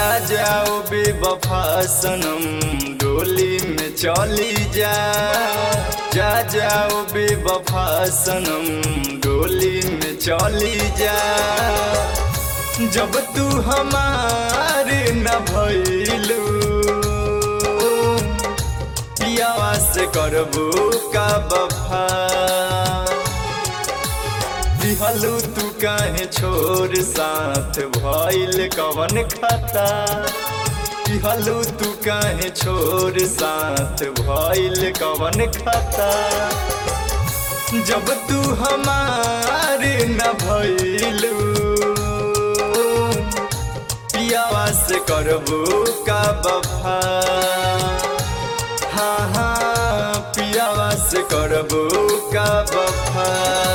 जा जाओ बेवफा सनम डोली में चली जा जाओ बेवफा सनम डोली में चली जा। जब तू हमारे न भइलू पियावा से करबू का वफा। दिहलू तू काहे छोड़ साथ भइल कवन खाता। दिहलू तू काहे छोड़ साथ भइल कवन खाता। जब तू हमारे न भइलू पियावा से करबू का वफा। हाँ हाँ पियावा से करबू का वफा।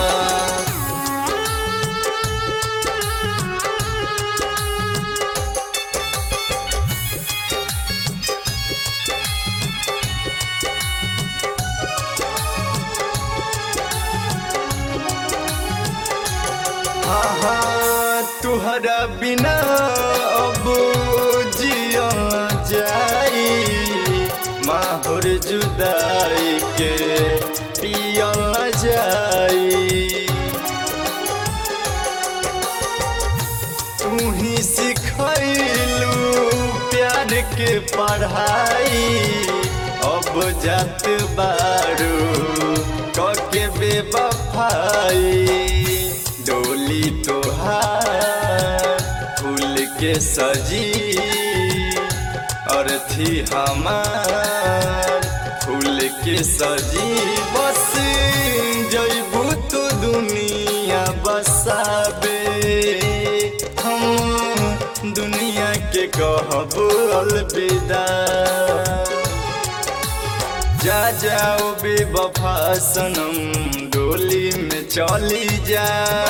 तुहरा बिना अब जिया जाई माहौर जुदाई के पिया जाई। तू ही सिखैलू प्यार के पढ़ाई अब जात बारू कके बेवफाई। डोली तोहार फूल के सजी और थी हमार फूल के सजी। बस जइबू तो दुनिया बसाबे हम दुनिया के कहबू अलविदा। जा जाओ बेवफा सनम डोली में चली जा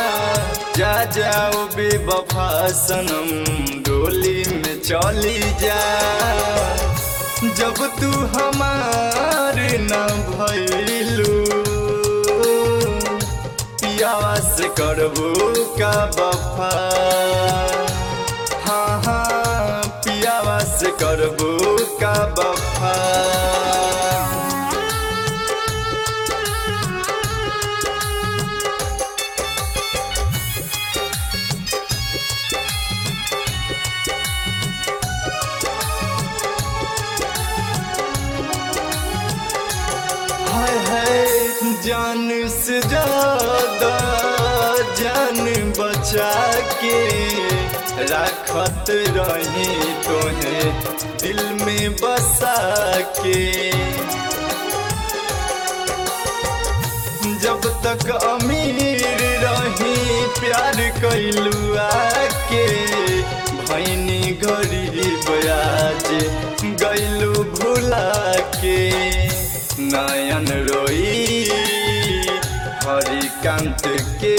जाओ बेवफा सनम डोली में चली जा। जब तू हमारे न भइलू पियावा से करबू का वफा। हाँ हाँ पियावा से करबू का वफा। जान से ज्यादा जान बचा के रखत रही तोहें दिल में बसा के। जब तक अमीर रही प्यार कैलू आके भैनी गरीब आज गैलू भुला के। नयन रोई हरिकांत के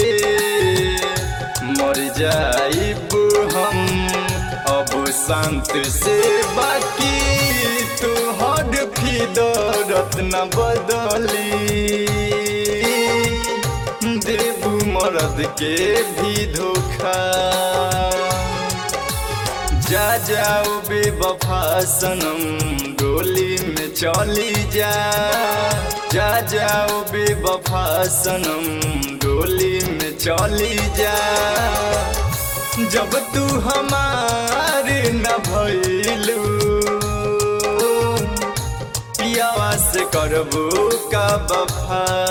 मर जाइब हम अब शांत से। बाकी तू हर फिदरत न बदली देबू मर्द के भी धोखा। जा जाओ बेवफा सनम डोली में चली जा जाओ बेवफा सनम डोली में चली जा। जब तू हमारे न भइलू पियावा से करबू का वफा।